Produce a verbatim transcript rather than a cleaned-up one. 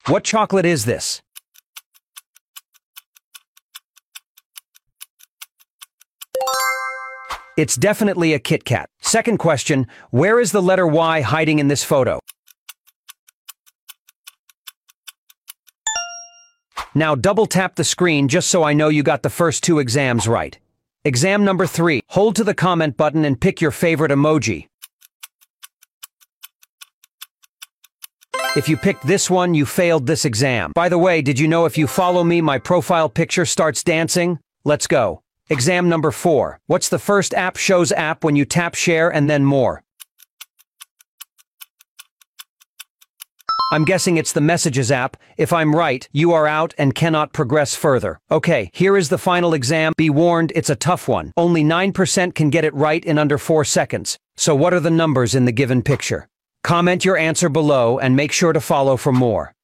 What chocolate is this? It's definitely a Kit Kat. Second question, where is the letter Y hiding in this photo? Now double tap the screen just so I know you got the first two exams right. Exam number three, hold to the comment button and pick your favorite emoji. If you picked this one, you failed this exam. By the way, did you know if you follow me, my profile picture starts dancing? Let's go. Exam number four. What's the first app shows app when you tap share and then more? I'm guessing it's the Messages app. If I'm right, you are out and cannot progress further. Okay, here is the final exam. Be warned, it's a tough one. Only nine percent can get it right in under four seconds. So what are the numbers in the given picture? Comment your answer below and make sure to follow for more.